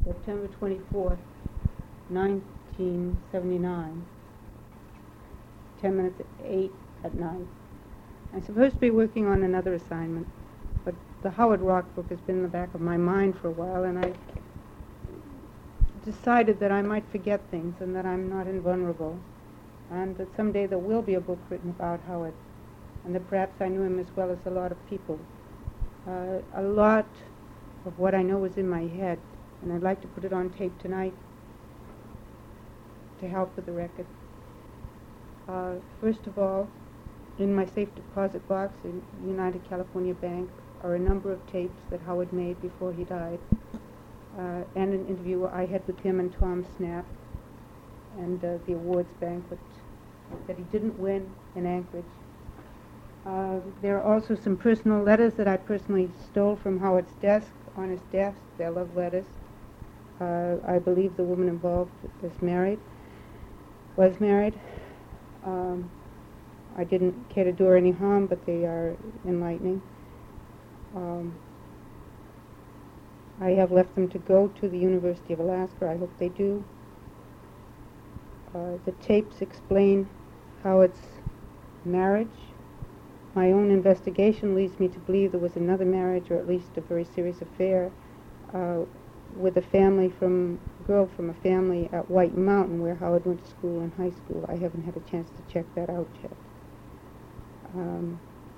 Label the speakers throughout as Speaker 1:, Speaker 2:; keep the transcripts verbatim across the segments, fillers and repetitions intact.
Speaker 1: September twenty-fourth, nineteen seventy-nine, ten minutes at eight at night. I'm supposed to be working on another assignment, but the Howard Rock book has been in the back of my mind for a while, and I decided that I might forget things and that I'm not invulnerable, and that someday there will be a book written about Howard, and that perhaps I knew him as well as a lot of people. Uh, a lot of what I know was in my head, and I'd like to put it on tape tonight to help with the record. Uh, first of all, in my safe deposit box in United California Bank are a number of tapes that Howard made before he died, uh, and an interview I had with him and Tom Snap, and uh, the awards banquet that he didn't win in Anchorage. Uh, there are also some personal letters that I personally stole from Howard's desk, on his desk. They're love letters. Uh, I believe the woman involved is married, was married. Um, I didn't care to do her any harm, but they are enlightening. Um, I have left them to go to the University of Alaska. I hope they do. Uh, the tapes explain Howard's marriage. My own investigation leads me to believe there was another marriage, or at least a very serious affair, uh, with a family from, a girl from a family at White Mountain, where Howard went to school in high school. I haven't had a chance to check that out yet. Um,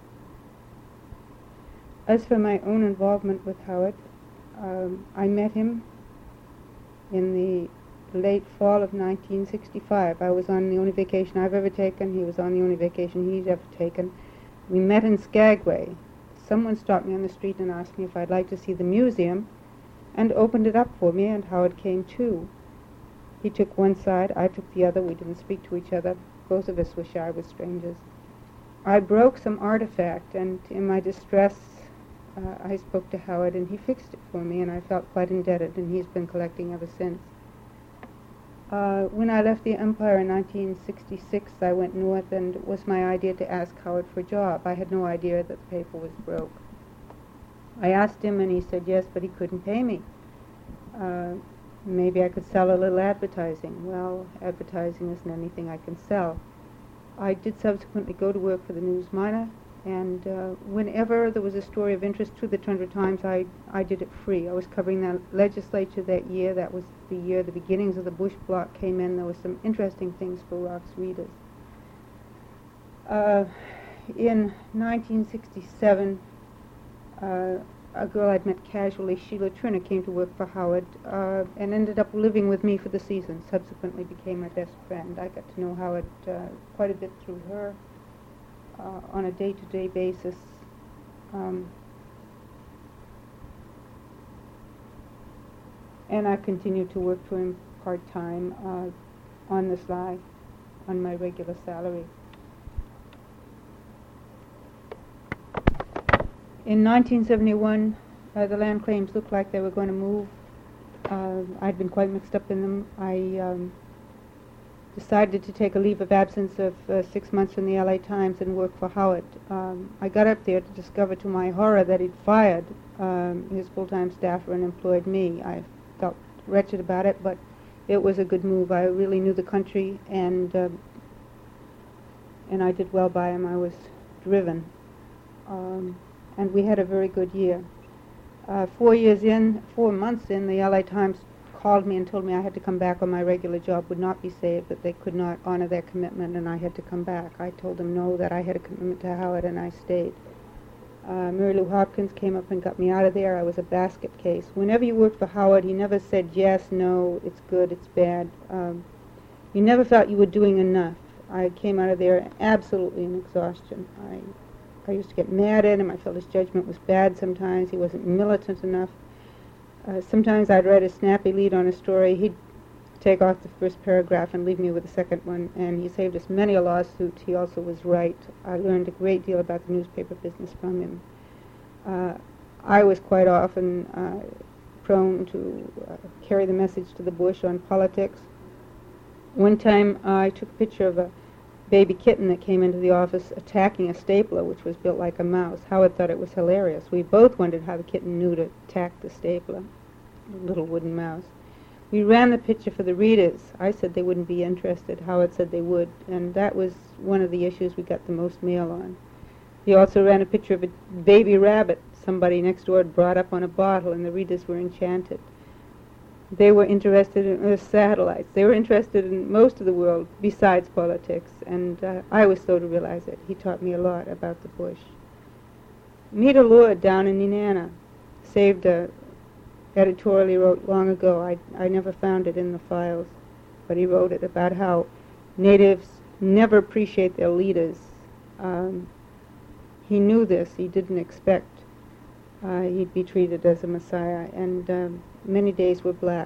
Speaker 1: as for my own involvement with Howard, um, I met him in the late fall of nineteen sixty-five. I was on the only vacation I've ever taken. He was on the only vacation he's ever taken. We met in Skagway. Someone stopped me on the street and asked me if I'd like to see the museum, and opened it up for me, and Howard came too. He took one side, I took the other. We didn't speak to each other. Both of us were shy with strangers. I broke some artifact, and in my distress, uh, I spoke to Howard, and he fixed it for me, and I felt quite indebted, and he's been collecting ever since. Uh, when I left the Empire in nineteen sixty-six, I went north, and it was my idea to ask Howard for a job. I had no idea that the paper was broke. I asked him, and he said yes, but he couldn't pay me. Uh, maybe I could sell a little advertising. Well, advertising isn't anything I can sell. I did subsequently go to work for the News Miner, and uh, whenever there was a story of interest to the Tundra Times, I, I did it free. I was covering the legislature that year. That was the year the beginnings of the Bush bloc came in. There were some interesting things for Rock's readers. Uh, in nineteen sixty-seven, uh, a girl I'd met casually, Sheila Turner, came to work for Howard uh, and ended up living with me for the season. Subsequently became my best friend. I got to know Howard uh, quite a bit through her uh, on a day-to-day basis. Um, and I continued to work for him part-time uh, on the sly, on my regular salary. In nineteen seventy-one, uh, the land claims looked like they were going to move. Uh, I'd been quite mixed up in them. I um, decided to take a leave of absence of uh, six months from the L A Times and work for Howard. Um, I got up there to discover to my horror that he'd fired um, his full-time staffer and employed me. I felt wretched about it, but it was a good move. I really knew the country, and uh, and I did well by him. I was driven. Um, And we had a very good year. Uh, four years in, four months in, the L A Times called me and told me I had to come back or my regular job would not be saved, that they could not honor their commitment and I had to come back. I told them no, that I had a commitment to Howard, and I stayed. Uh, Mary Lou Hopkins came up and got me out of there. I was a basket case. Whenever you worked for Howard, he never said yes, no, it's good, it's bad. Um, you never felt you were doing enough. I came out of there absolutely in exhaustion. I I used to get mad at him. I felt his judgment was bad sometimes. He wasn't militant enough. Uh, sometimes I'd write a snappy lead on a story. He'd take off the first paragraph and leave me with the second one, and he saved us many a lawsuit. He also was right. I learned a great deal about the newspaper business from him. Uh, I was quite often uh, prone to uh, carry the message to the bush on politics. One time uh, I took a picture of a baby kitten that came into the office attacking a stapler, which was built like a mouse. Howard thought it was hilarious. We both wondered how the kitten knew to attack the stapler, the little wooden mouse. We ran the picture for the readers. I said they wouldn't be interested. Howard said they would, and that was one of the issues we got the most mail on. He also ran a picture of a baby rabbit somebody next door had brought up on a bottle, and the readers were enchanted. They were interested in uh, satellites. They were interested in most of the world besides politics, and uh, I was slow to realize it. He taught me a lot about the bush. Meter Lord down in Nenana saved a editorial he wrote long ago. I, I never found it in the files, but he wrote it about how natives never appreciate their leaders. Um, he knew this. He didn't expect uh, he'd be treated as a messiah, and um, many days were black.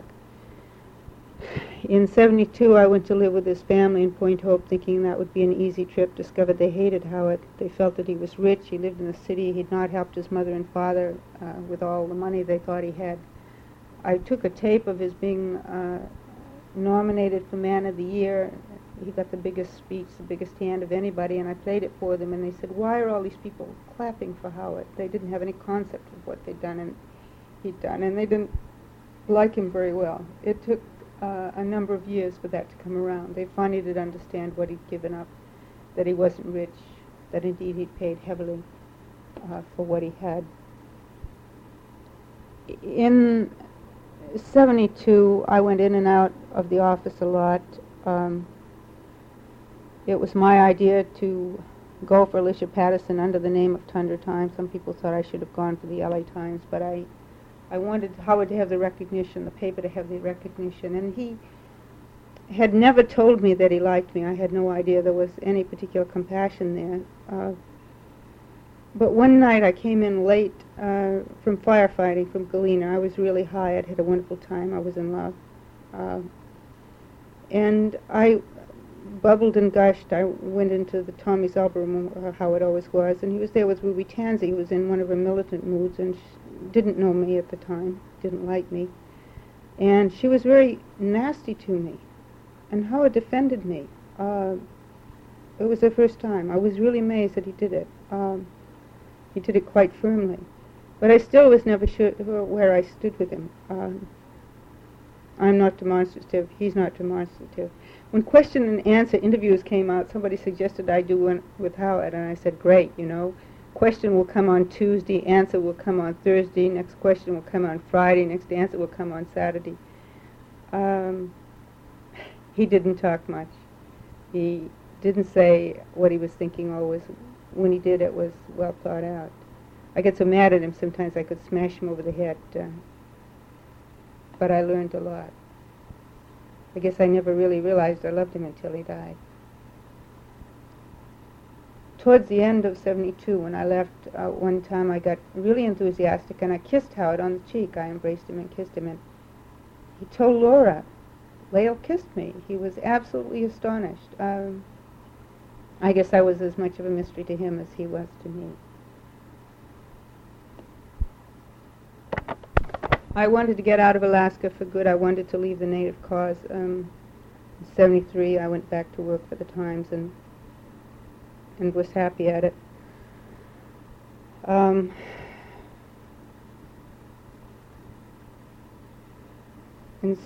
Speaker 1: In seventy-two, I went to live with his family in Point Hope, thinking that would be an easy trip. Discovered they hated Howard. They felt that he was rich. He lived in the city. He'd not helped his mother and father uh, with all the money they thought he had. I took a tape of his being uh, nominated for Man of the Year. He got the biggest speech, the biggest hand of anybody, and I played it for them, and they said, why are all these people clapping for Howard? They didn't have any concept of what they'd done and he'd done, and they didn't like him very well. It took uh, a number of years for that to come around. They finally did understand what he'd given up, that he wasn't rich, that indeed he'd paid heavily uh, for what he had. In seventy-two, I went in and out of the office a lot. Um, it was my idea to go for Alicia Patterson under the name of Tundra Times. Some people thought I should have gone for the L A Times, but I, I wanted Howard to have the recognition, the paper to have the recognition, and he had never told me that he liked me. I had no idea there was any particular compassion there. Uh, But one night I came in late uh, from firefighting from Galena. I was really high. I'd had a wonderful time. I was in love. Uh, and I bubbled and gushed. I went into the Tommy Zalba room, uh, how it always was, and he was there with Ruby Tansey, who was in one of her militant moods and sh- didn't know me at the time, didn't like me. And she was very nasty to me. And Howard defended me. Uh, it was the first time. I was really amazed that he did it. Um, He did it quite firmly. But I still was never sure where I stood with him. Um, I'm not demonstrative. He's not demonstrative. When question and answer interviews came out, somebody suggested I do one with Howard, and I said, great, you know. Question will come on Tuesday, answer will come on Thursday, next question will come on Friday, next answer will come on Saturday. Um, he didn't talk much. He didn't say what he was thinking always. When he did, it was well thought out. I get so mad at him sometimes I could smash him over the head. Uh, but I learned a lot. I guess I never really realized I loved him until he died. Towards the end of seventy-two, when I left, uh, one time I got really enthusiastic and I kissed Howard on the cheek. I embraced him and kissed him, and he told Laura, Lael kissed me. He was absolutely astonished. Um, I guess I was as much of a mystery to him as he was to me. I wanted to get out of Alaska for good. I wanted to leave the native cause. Um, in seventy-three, I went back to work for the Times and and was happy at it. Um, and s-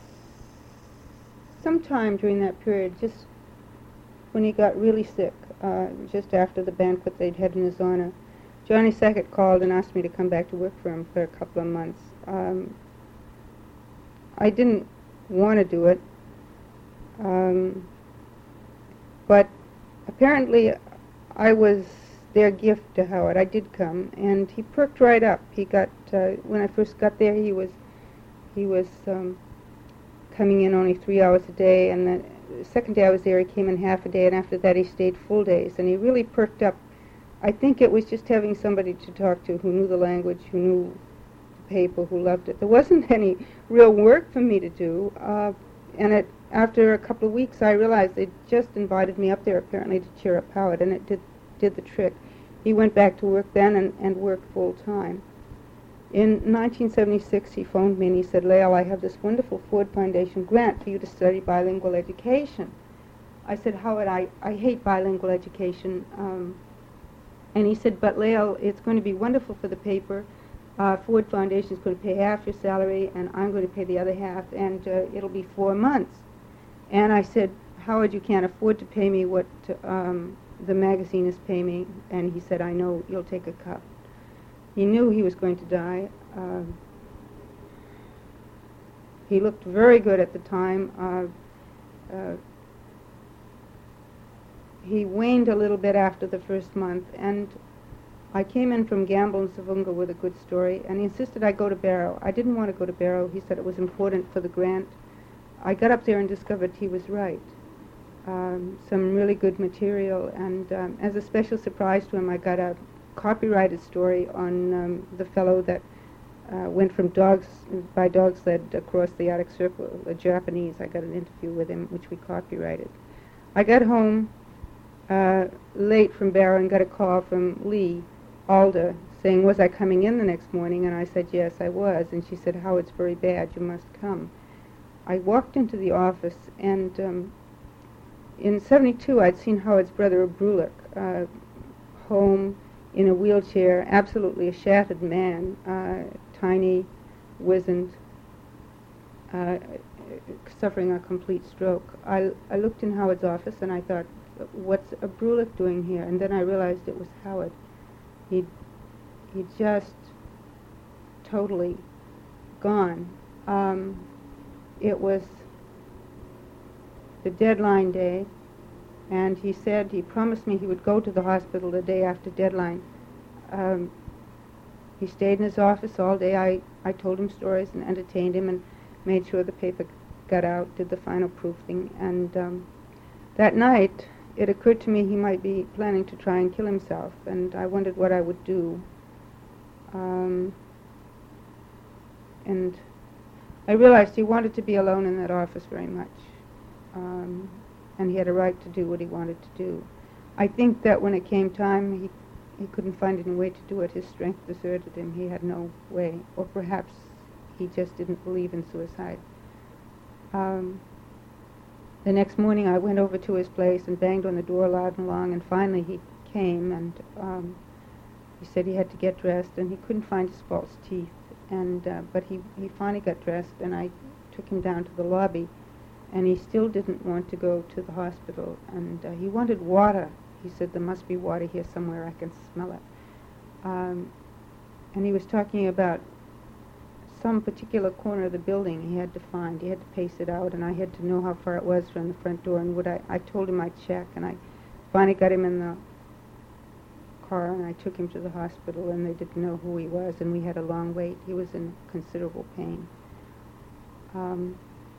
Speaker 1: sometime during that period, just when he got really sick, uh, just after the banquet they'd had in his honor, Johnny Sackett called and asked me to come back to work for him for a couple of months. Um, I didn't want to do it, um, but apparently I was their gift to Howard. I did come, and he perked right up. He got uh, when I first got there, he was he was um, coming in only three hours a day, and then the second day I was there, he came in half a day, and after that he stayed full days, and he really perked up. I think it was just having somebody to talk to who knew the language, who knew the paper, who loved it. There wasn't any real work for me to do, uh, and it, after a couple of weeks I realized they just invited me up there apparently to cheer up Howard, and it did, did the trick. He went back to work then and, and worked full time. In nineteen seventy-six, he phoned me and he said, Lael, I have this wonderful Ford Foundation grant for you to study bilingual education. I said, Howard, I, I hate bilingual education. Um, and he said, but Lael, it's going to be wonderful for the paper. uh, Ford Foundation is going to pay half your salary, and I'm going to pay the other half, and uh, it'll be four months. And I said, Howard, you can't afford to pay me what um, the magazine is paying me. And he said, I know, you'll take a cut. He knew he was going to die. Uh, he looked very good at the time. Uh, uh, he waned a little bit after the first month, and I came in from Gamble and Savunga with a good story, and he insisted I go to Barrow. I didn't want to go to Barrow. He said it was important for the grant. I got up there and discovered he was right. Um, some really good material, and um, as a special surprise to him, I got a copyrighted story on um, the fellow that uh, went from dogs by dog sled across the Arctic Circle, a Japanese. I got an interview with him, which we copyrighted. I got home uh, late from Barrow and got a call from Lee Alder saying, was I coming in the next morning? And I said, yes, I was. And she said, Howard's very bad, you must come. I walked into the office, and um, in seventy-two I'd seen Howard's brother, Brulick, uh, home in a wheelchair, absolutely a shattered man, uh, tiny, wizened, uh, suffering a complete stroke. I, I looked in Howard's office and I thought, what's a Brulick doing here? And then I realized it was Howard. He'd, he'd just totally gone. Um, it was the deadline day, and he said, he promised me he would go to the hospital the day after deadline. Um, he stayed in his office all day. I, I told him stories and entertained him and made sure the paper got out, did the final proofing. And um, that night, it occurred to me he might be planning to try and kill himself, and I wondered what I would do. Um, and I realized he wanted to be alone in that office very much. Um, and he had a right to do what he wanted to do. I think that when it came time, he, he couldn't find any way to do it. His strength deserted him. He had no way. Or perhaps he just didn't believe in suicide. Um, the next morning I went over to his place and banged on the door loud and long, and finally he came, and um, he said he had to get dressed, and he couldn't find his false teeth. And uh, but he, he finally got dressed, and I took him down to the lobby, and he still didn't want to go to the hospital, and uh, he wanted water. He said, there must be water here somewhere, I can smell it. Um, and he was talking about some particular corner of the building he had to find. He had to pace it out, and I had to know how far it was from the front door, and would I, I told him I'd check, and I finally got him in the car, and I took him to the hospital, and they didn't know who he was, and we had a long wait. He was in considerable pain. Um,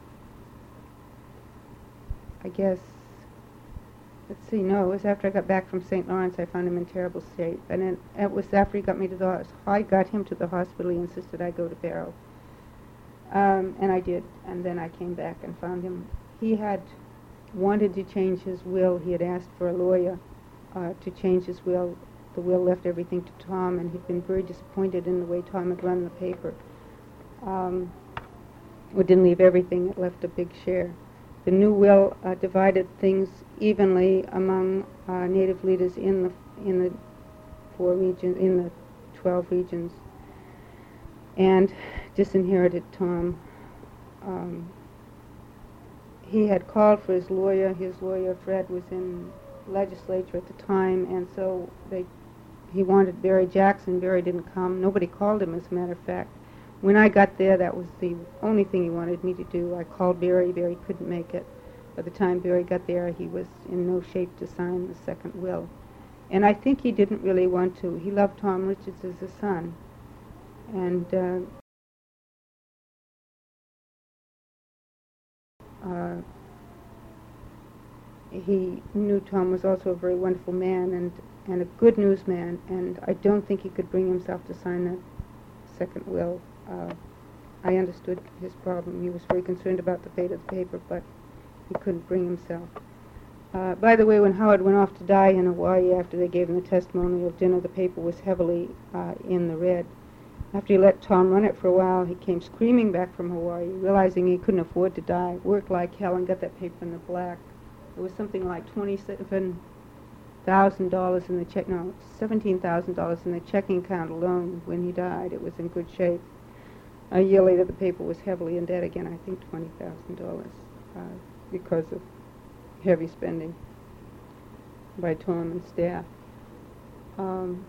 Speaker 1: I guess, let's see, no, it was after I got back from Saint Lawrence I found him in terrible state. And it, it was after he got me to the hospital. I got him to the hospital. He insisted I go to Barrow. Um, and I did. And then I came back and found him. He had wanted to change his will. He had asked for a lawyer uh, to change his will. The will left everything to Tom, and he'd been very disappointed in the way Tom had run the paper. Um, it didn't leave everything. It left a big share. The new will uh, divided things evenly among uh, Native leaders in the in the four regions, in the twelve regions, and disinherited Tom. Um, he had called for his lawyer. His lawyer, Fred, was in legislature at the time, and so they he wanted Barry Jackson. Barry didn't come. Nobody called him, as a matter of fact. When I got there, that was the only thing he wanted me to do. I called Barry. Barry couldn't make it. By the time Barry got there, he was in no shape to sign the second will. And I think he didn't really want to. He loved Tom Richards as a son. And uh, uh, he knew Tom was also a very wonderful man and, and a good newsman. And I don't think he could bring himself to sign that second will. Uh, I understood his problem. He was very concerned about the fate of the paper, but he couldn't bring himself. Uh, by the way, when Howard went off to die in Hawaii after they gave him the testimonial dinner, the paper was heavily uh, in the red. After he let Tom run it for a while, he came screaming back from Hawaii, realizing he couldn't afford to die, worked like hell, and got that paper in the black. It was something like twenty-seven thousand dollars in the check, no, seventeen thousand dollars in the checking account alone when he died. It was in good shape. A year later, the paper was heavily in debt again, I think twenty thousand dollars, uh, because of heavy spending by Tom and staff. Um,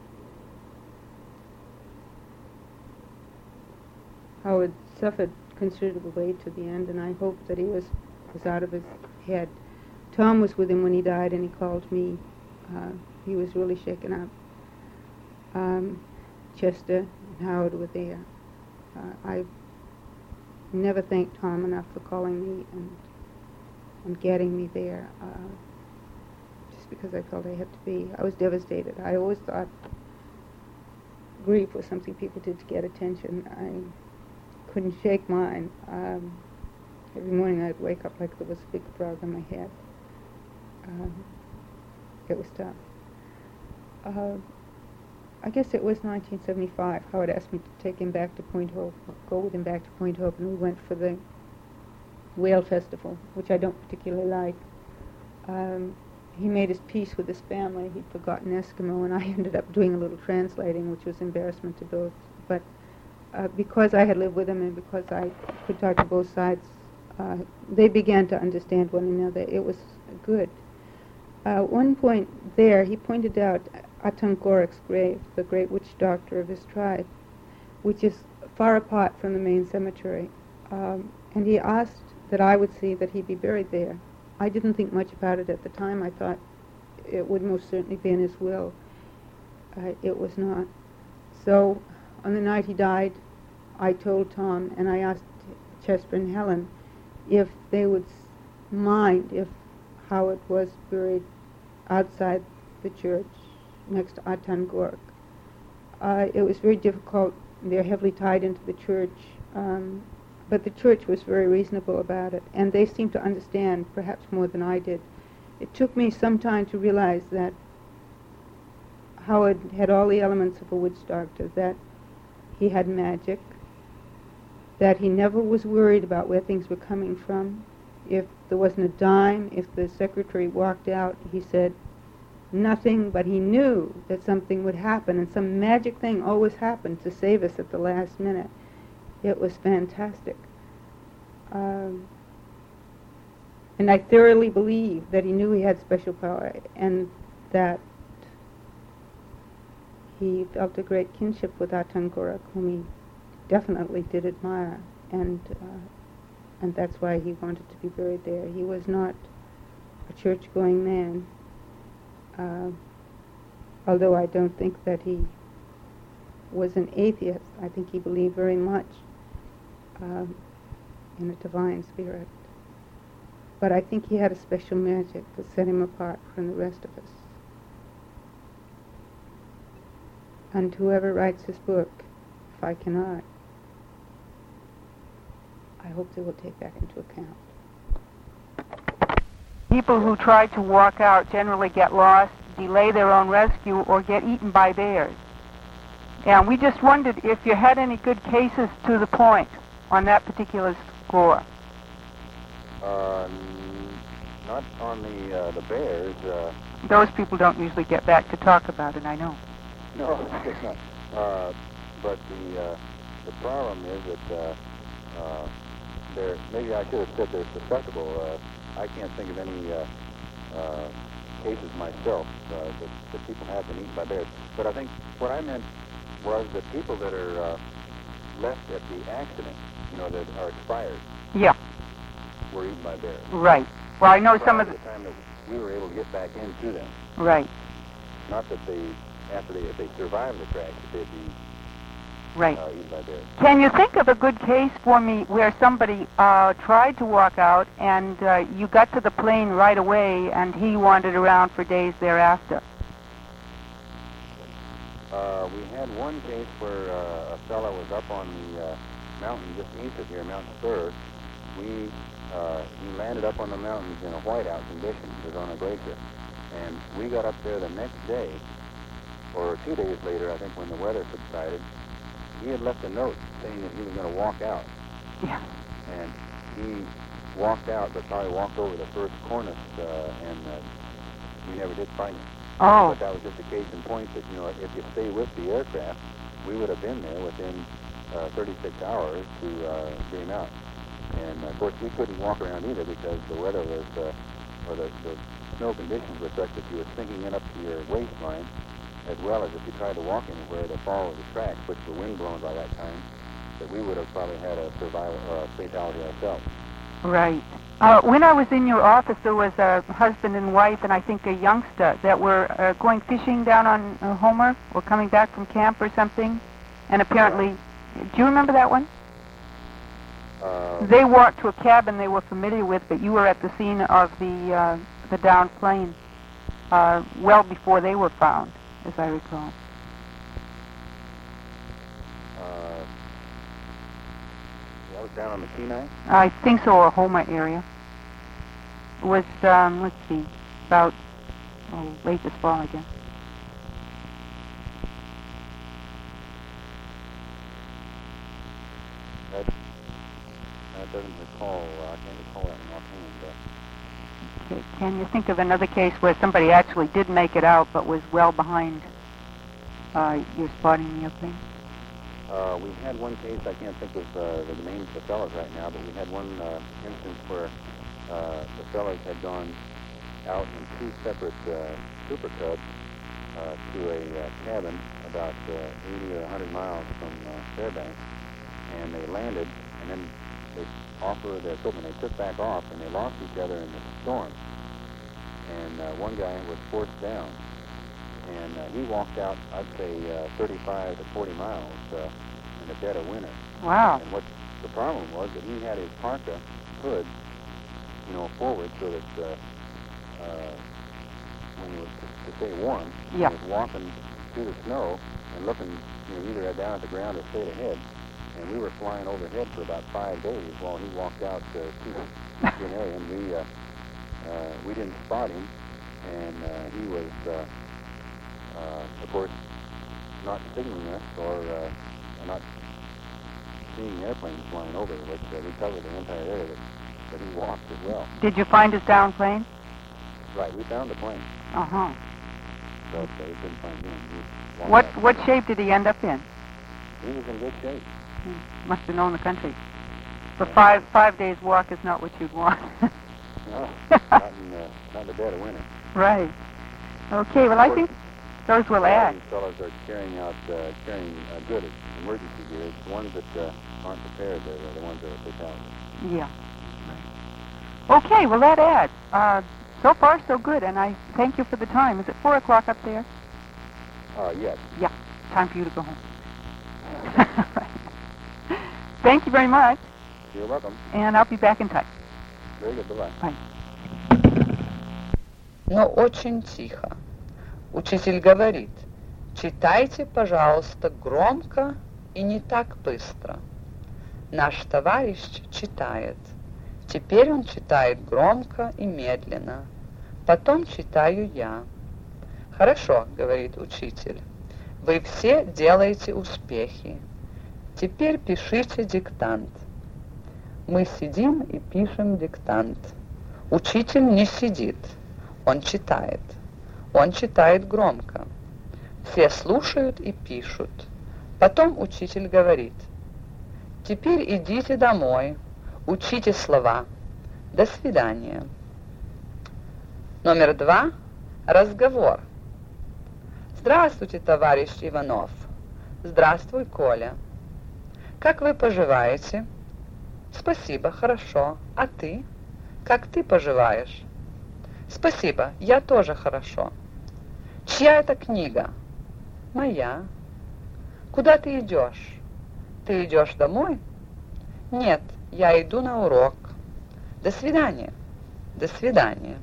Speaker 1: Howard suffered considerable weight to the end, and I hope that he was, was out of his head. Tom was with him when he died, and he called me. Uh, he was really shaken up. Um, Chester and Howard were there. Uh, I never thanked Tom enough for calling me and, and getting me there, uh, just because I felt I had to be. I was devastated. I always thought grief was something people did to get attention. I couldn't shake mine. Um, every morning I'd wake up like there was a big frog on my head. Um, it was tough. Uh, I guess it was nineteen seventy-five. Howard asked me to take him back to Point Hope, go with him back to Point Hope, and we went for the Whale Festival, which I don't particularly like. Um, he made his peace with his family. He'd forgotten Eskimo, and I ended up doing a little translating, which was embarrassment to both. But uh, because I had lived with him and because I could talk to both sides, uh, they began to understand one another. It was good. Uh, one point there, he pointed out Atangorak's grave, the great witch doctor of his tribe, which is far apart from the main cemetery. Um, and he asked that I would see that he be buried there. I didn't think much about it at the time. I thought it would most certainly be in his will. Uh, it was not. So on the night he died, I told Tom, and I asked Chester and Helen if they would mind if Howard was buried outside the church next to Atangorak. Uh, it was very difficult. They're heavily tied into the church, um, but the church was very reasonable about it, and they seemed to understand perhaps more than I did. It took me some time to realize that Howard had all the elements of a witch doctor, that he had magic, that he never was worried about where things were coming from. If there wasn't a dime, if the secretary walked out, he said nothing, but he knew that something would happen, and some magic thing always happened to save us at the last minute. It was fantastic. Um, and I thoroughly believe that he knew he had special power, and that he felt a great kinship with Atangorak, whom he definitely did admire, and uh, and that's why he wanted to be buried there. He was not a church-going man, uh, although I don't think that he was an atheist. I think he believed very much um, in a divine spirit. But I think he had a special magic that set him apart from the rest of us. And whoever writes his book, if I cannot, I hope they will take that into account.
Speaker 2: People who try to walk out generally get lost, delay their own rescue, or get eaten by bears. And we just wondered if you had any good cases to the point on that particular score.
Speaker 3: Uh, n- not on the uh, the bears. Uh,
Speaker 2: Those people don't usually get back to talk about it, I know.
Speaker 3: no, it's not. Uh, but the uh, the problem is that uh, uh, they're, maybe I should have said they're susceptible. Uh, I can't think of any uh, uh, cases myself uh, that, that people have been eaten by bears. But I think what I meant was that people that are uh, left at the accident, you know, that are expired,
Speaker 2: Yeah,
Speaker 3: were eaten by bears.
Speaker 2: right. Well, I know some
Speaker 3: Prior
Speaker 2: of
Speaker 3: to
Speaker 2: the...
Speaker 3: the time that we were able to get back into them.
Speaker 2: Right,
Speaker 3: Not that they, after they, if they survived the crash, that they'd be
Speaker 2: right.
Speaker 3: uh, eaten by bears.
Speaker 2: Can you think of a good case for me where somebody uh, tried to walk out and uh, you got to the plane right away and he wandered around for days thereafter?
Speaker 3: Uh, we had one case where uh, a fellow was up on the uh, mountain just east of here, Mount Spur. We, uh, he landed up on the mountains in a whiteout condition. He was on a glacier. And we got up there the next day, or two days later, I think, when the weather subsided. He had left a note saying that he was going to walk out.
Speaker 2: Yeah.
Speaker 3: And he walked out, but probably walked over the first cornice, uh, and uh, we never did find him.
Speaker 2: Oh.
Speaker 3: But that was just a case in point that, you know, if you stay with the aircraft, we would have been there within uh, thirty-six hours to uh, beam out. And, of course, we couldn't walk around either because the weather was, uh, or the, the snow conditions were such that you were sinking in up to your waistline, as well as if you tried to walk anywhere to follow the tracks, which were wind-blown by that time, that we would have probably had a survival or a fatality ourselves.
Speaker 2: Right. Uh, when I was in your office, there was a husband and wife and I think a youngster that were uh, going fishing down on uh, Homer or coming back from camp or something. And apparently, do you remember that one?
Speaker 3: Uh,
Speaker 2: They walked to a cabin they were familiar with, but you were at the scene of the uh, the downed plane uh, well before they were found, as I recall.
Speaker 3: uh, that was down on the Kenai?
Speaker 2: I think so, or Homer area. It was, um, let's see, about oh, late this fall, I guess.
Speaker 3: That, that doesn't recall, uh, I can't recall that one offhand. But
Speaker 2: Okay. Can you think of another case where somebody actually did make it out but was well behind uh, your spotting the airplane?
Speaker 3: Uh, we had one case, I can't think of uh, the names of the fellows right now, but we had one uh, instance where uh, the fellows had gone out in two separate uh, Super Cubs uh, to a uh, cabin about uh, eighty or one hundred miles from uh, Fairbanks, and they landed, and then they offered their equipment. They took back off, and they lost each other in the storm. And uh, one guy was forced down, and uh, he walked out, I'd say, uh, thirty-five to forty miles uh, in the dead of winter.
Speaker 2: Wow.
Speaker 3: And what the problem was that he had his parka hood, you know, forward so that uh, uh, when he was to, to stay warm,
Speaker 2: Yeah.
Speaker 3: he was walking through the snow and looking, you know, either down at the ground or straight ahead. And we were flying overhead for about five days while he walked out uh, to, to an area, and we uh, uh, we didn't spot him, and uh, he was. Uh, Uh, of course, not signaling us or uh, not seeing airplanes flying over, which uh, we covered the entire area that, that he walked as well.
Speaker 2: Did you find his downed plane?
Speaker 3: Right, we found the plane,
Speaker 2: Uh-huh.
Speaker 3: but uh, we couldn't find him. He walked
Speaker 2: What
Speaker 3: out.
Speaker 2: what shape did he end up in?
Speaker 3: He was in good shape.
Speaker 2: He must have known the country. For five five days walk is not what you'd want.
Speaker 3: No, not in, uh, not in the dead of winter.
Speaker 2: Right. Okay, well, I think those will
Speaker 3: All
Speaker 2: add.
Speaker 3: these fellows are carrying out, uh, carrying uh, good emergency gear. It's the ones that uh, aren't prepared that are the ones that are fatalities.
Speaker 2: Yeah. Right. Okay, well, that adds. Uh, so far, so good, and I thank you for the time. Is it four o'clock up there?
Speaker 3: Uh, yes.
Speaker 2: Yeah. Time for you to go home. Thank you very much,
Speaker 3: You're welcome.
Speaker 2: and I'll be back in touch.
Speaker 3: Very good. Bye-bye.
Speaker 2: Bye.
Speaker 4: Но очень тихо. Учитель говорит: читайте, пожалуйста, громко и не так быстро. Наш товарищ читает. Теперь он читает громко и медленно. Потом читаю я. Хорошо, говорит учитель. Вы все делаете успехи. Теперь пишите диктант. Мы сидим и пишем диктант. Учитель не сидит. Он читает. Он читает громко. Все слушают и пишут. Потом учитель говорит: теперь идите домой, учите слова. До свидания. Номер два. Разговор. Здравствуйте, товарищ Иванов. Здравствуй, Коля. Как вы поживаете? Спасибо, хорошо. А ты? Как ты поживаешь? Спасибо, я тоже хорошо. Чья это книга? Моя. Куда ты идешь? Ты идешь домой? Нет, я иду на урок. До свидания. До свидания.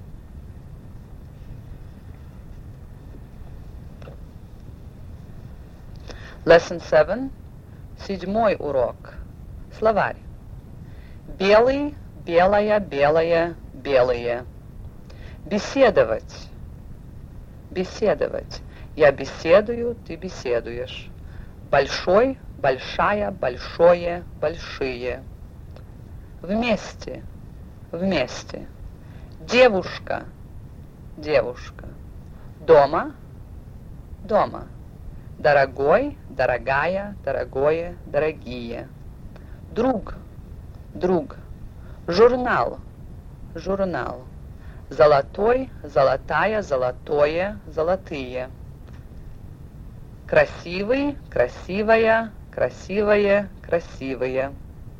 Speaker 4: Lesson seven. Седьмой урок. Словарь. Белый, белая, белая, белые. Беседовать. Беседовать. Я беседую, ты беседуешь. Большой, большая, большое, большие. Вместе. Вместе. Девушка. Девушка. Дома, дома. Дорогой, дорогая, дорогое, дорогие. Друг, друг. Журнал, журнал. Золотой, золотая, золотое, золотые. Красивый, красивая, красивое, красивые.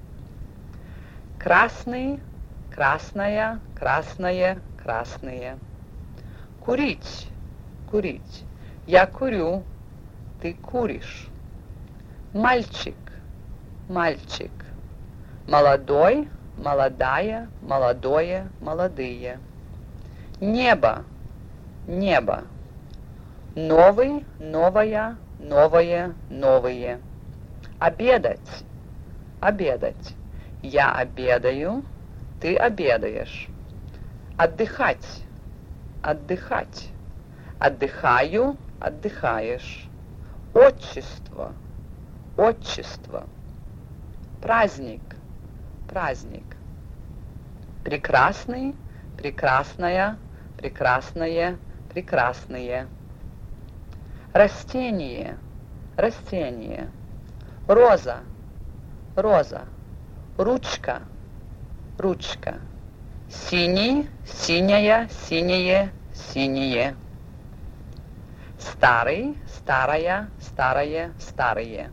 Speaker 4: Красный, красная, красное, красные. Курить, курить. Я курю, ты куришь. Мальчик, мальчик. Молодой, молодая, молодое, молодые. Небо, небо. Новый, новая, новое, новые. Обедать, обедать. Я обедаю, ты обедаешь. Отдыхать, отдыхать. Отдыхаю, отдыхаешь. Отчество, отчество. Праздник, праздник. Прекрасный, прекрасная, прекрасное, прекрасные. Растение, растение. Роза, роза. Ручка, ручка. Синий, синяя, синее, синее. Старый, старая, старое, старые.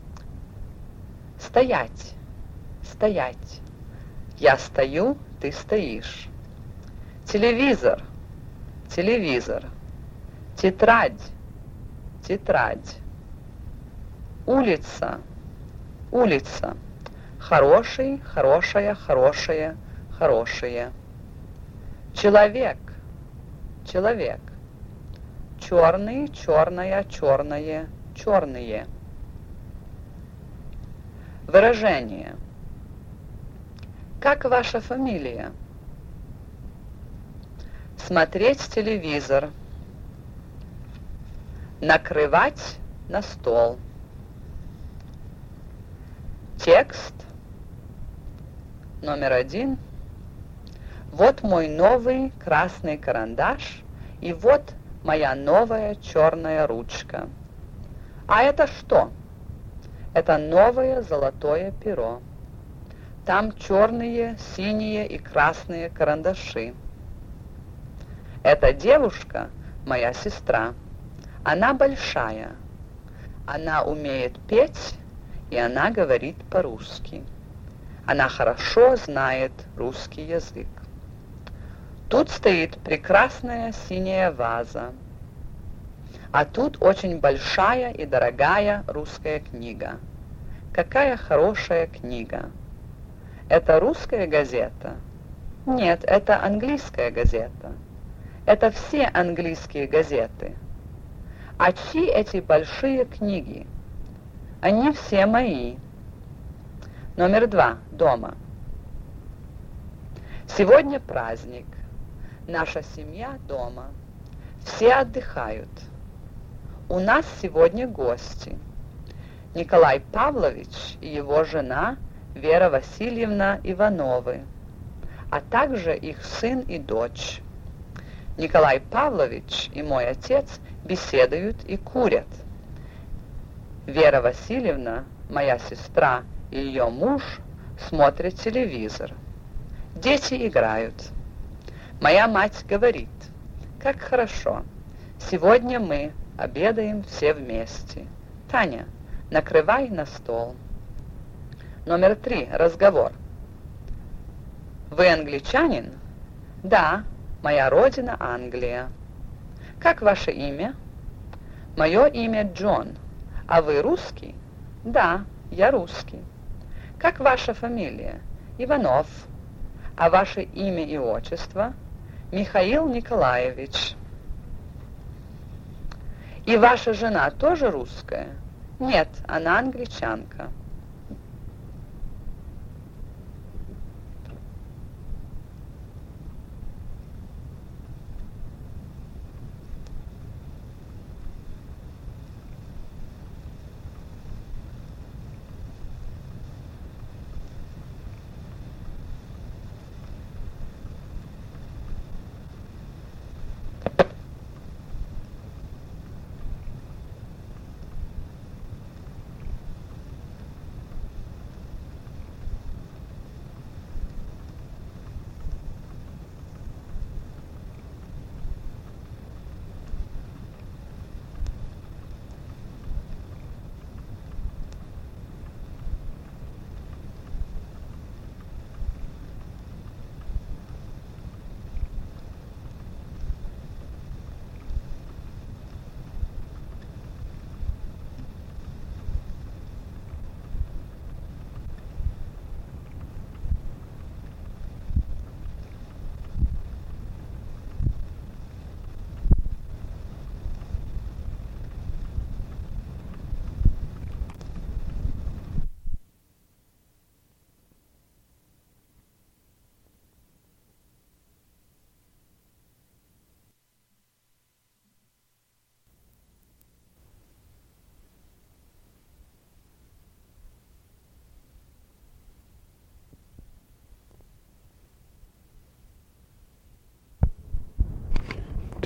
Speaker 4: Стоять, стоять. Я стою, ты стоишь. Телевизор, телевизор. Тетрадь, тетрадь. Улица, улица. Хороший, хорошая, хорошее, хорошие. Человек, человек. Черный, черная, черное, черные. Выражение. Как ваша фамилия? Смотреть телевизор. Накрывать на стол. Текст. Номер один. Вот мой новый красный карандаш, и вот моя новая черная ручка. А это что? Это новое золотое перо. Там черные, синие и красные карандаши. Эта девушка моя сестра. Она большая. Она умеет петь, и она говорит по-русски. Она хорошо знает русский язык. Тут стоит прекрасная синяя ваза. А тут очень большая и дорогая русская книга. Какая хорошая книга. Это русская газета? Нет, это английская газета. Это все английские газеты. А чьи эти большие книги? Они все мои. Номер два. Дома. Сегодня праздник. Наша семья дома. Все отдыхают. У нас сегодня гости. Николай Павлович и его жена Вера Васильевна Ивановы, а также их сын и дочь. Николай Павлович и мой отец беседуют и курят. Вера Васильевна, моя сестра, и ее муж смотрят телевизор. Дети играют. Моя мать говорит: как хорошо, сегодня мы обедаем все вместе. Таня, накрывай на стол. Номер три. Разговор. Вы англичанин? Да, моя родина Англия. Как ваше имя? Мое имя Джон. А вы русский? Да, я русский. Как ваша фамилия? Иванов. А ваше имя и отчество? Михаил Николаевич. И ваша жена тоже русская? Нет, она англичанка.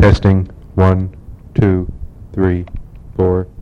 Speaker 5: Testing. One, two, three, four.